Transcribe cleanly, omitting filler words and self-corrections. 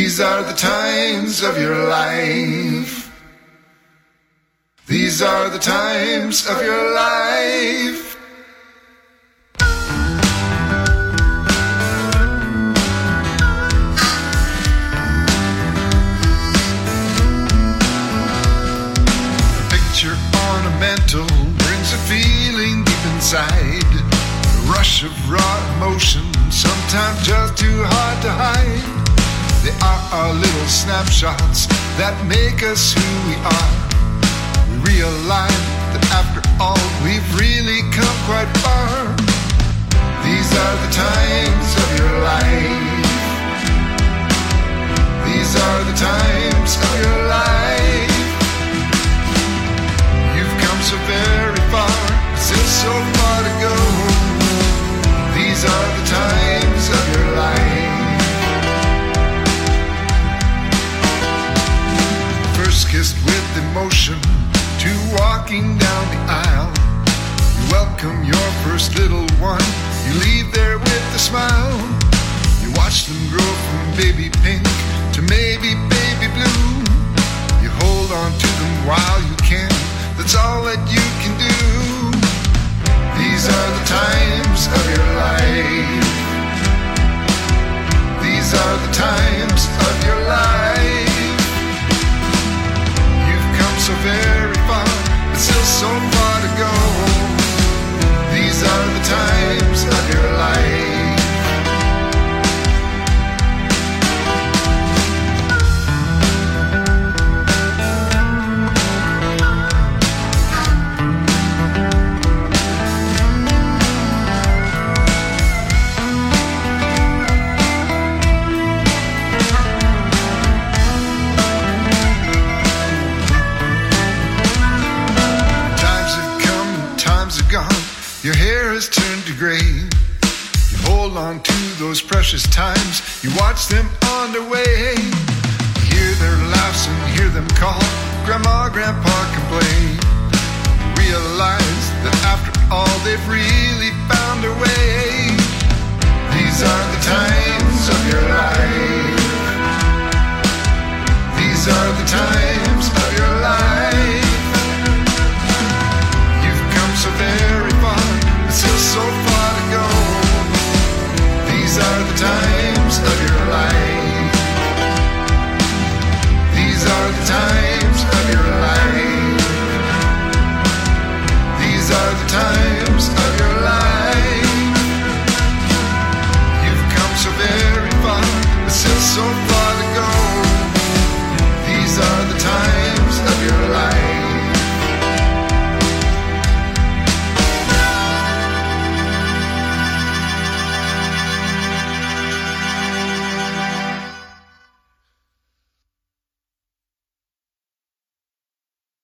These are the times of your life. These are the times of your life. Picture on a mantle brings a feeling deep inside. A rush of raw emotion, sometimes just too hard to hide. They are our little snapshots that make us who we are. We realize that after all, we've really come quite far. These are the times of your life. These are the times of your life. You've come so very far, still so far to go. These are the times of your life. First kissed with emotion, to walking down the aisle. You welcome your first little one, you leave there with a smile. You watch them grow from baby pink to maybe baby blue. You hold on to them while you can, that's all that you can do. These are the times of your life. These are the times of your life. So very far, but still so far to go. These are the times of your life. Your hair has turned to gray. You hold on to those precious times, you watch them on their way. You hear their laughs and hear them call, Grandma, Grandpa can play. You realize that after all, they've really found their way. These are the times of your life.